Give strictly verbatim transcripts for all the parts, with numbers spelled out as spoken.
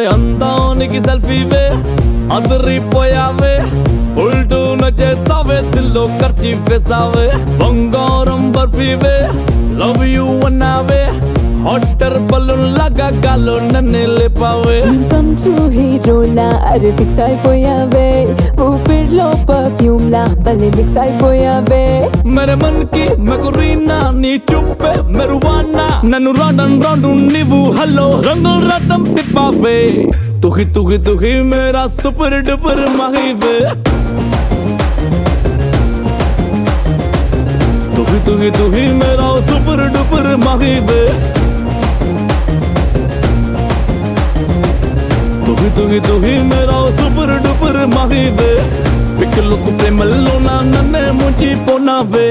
అందానికి సెల్ఫీవే అదిరిపోయావే ఉల్టూ నచ్చేసావే దిల్లో ఖర్చు వేసావే బంగారం బర్ఫీవే లవ్ యూ అన్నావే హాటర్ బలూన్ లాగా గాల్లో నన్ను లేపావే కమ్ ట్రూ హీరోలా అరే ఫిక్స్ అయిపోయావే ఊపిరిలో పర్ఫ్యూమ్ లా భలే మిక్స్ అయిపోయావే मेरे मन की मकुरीना నీ చూపే మెరువానా నన్ను రాండన్ రాండు నీవు హలో రంగుల రథం తిప్పావే తుహి తుహి తుహి మేరా సూపర్ డూపర్ మహీవే తుహి తుహి తుహి మేరా సూపర్ డూపర్ మహీవే తుహి తుహి తుహి మేరా సూపర్ డూపర్ మహీవే పిక్కలకు ప్రేమల్లో నా నన్నే ముంచిపోనావే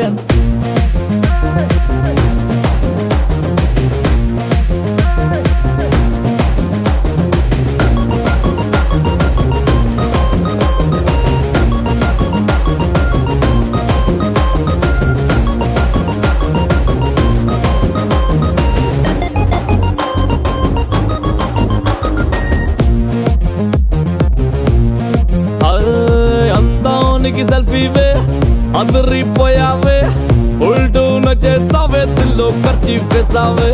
అందానికి సెల్ఫీవే అదిరిపోయావే ఉల్టూ నచ్చేసావే దిల్లో ఖర్చు వేసావే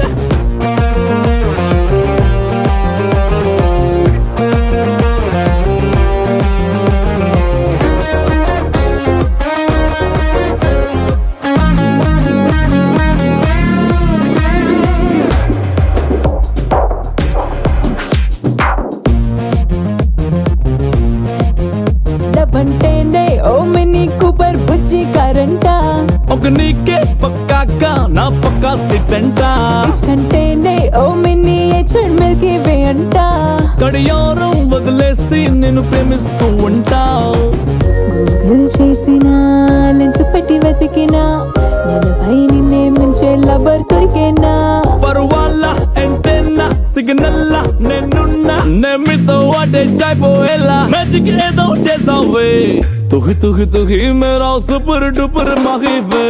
లవంటేనే ఓ మినీ కూపర్ బుజ్జి కరెంటా ఒక నీకే పక్కాగా నా పక్కా సిట్టంట కంటేనే ఓ మినీ హెచ్ఎడ్ మిల్కీ వే అంట కడియారం వదిలేసి నేను ప్రేమిస్తూ ఉంటా గూగుల్ చేసిన లెన్స్ పెట్టి వెతికినా నేలపై నిన్నే మించే లవర్ దొరికేనా పరువాళ్ళ ఎంటెన్నా సిగ్నల్లా నేనున్నా నేమితో అటెచ్ అయిపోయేలా మ్యాజిక్ ఏదో చేసావే తుహి తుహి తుహి మేరా సూపర్ డూపర్ మహీవే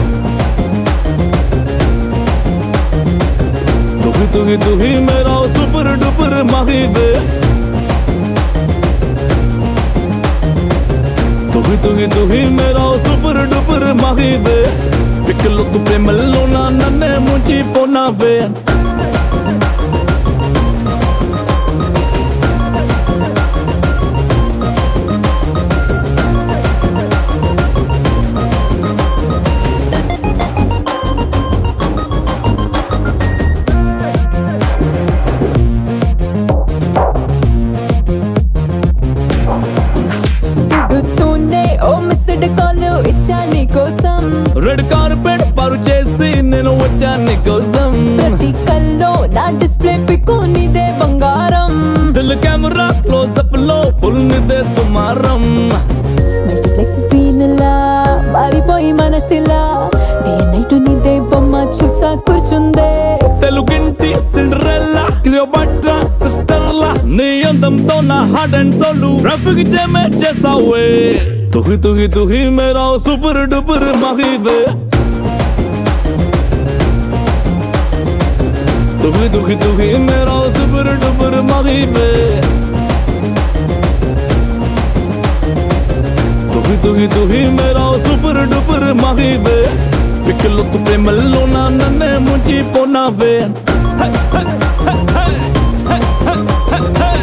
తుహి తుహి తుహి మేరా సూపర్ డూపర్ మహీవే తుహి తుహి తుహి మేరా సూపర్ డూపర్ మహీవే పిక్కలకు ప్రేమల్లో నా నన్నే ముంచిపోనావే రెడ్ కార్పెట్ పరు చేసి నేను వచ్చా నీకోసం ప్రతి కల్లో నా డిస్ప్లే పిక్కు నీదే బంగారం దిల్ కెమెరా క్లోజప్ లో ఫుల్ నిదే తుమారం మల్టీప్లెక్స్ స్క్రీన్ లా మారిపోయి మనసిలా డే నైట్ నీదే బొమ్మ చూస్తా కూర్చుందే తెలుగింటి సిండ్రెల్లా క్లియోపాట్రా సిస్టర్లా నీ అందంతో నా heart and soul traffic jam చేసావే తుహి తుహి తుహి మేరా సూపర్ డూపర్ మహీవే తుహి తుహి తుహి మేరా సూపర్ డూపర్ మహీవే తుహి తుహి తుహి మేరా సూపర్ డూపర్ మహీవే పిక్కలకు ప్రేమల్లో నా నన్నే ముంచిపోనావే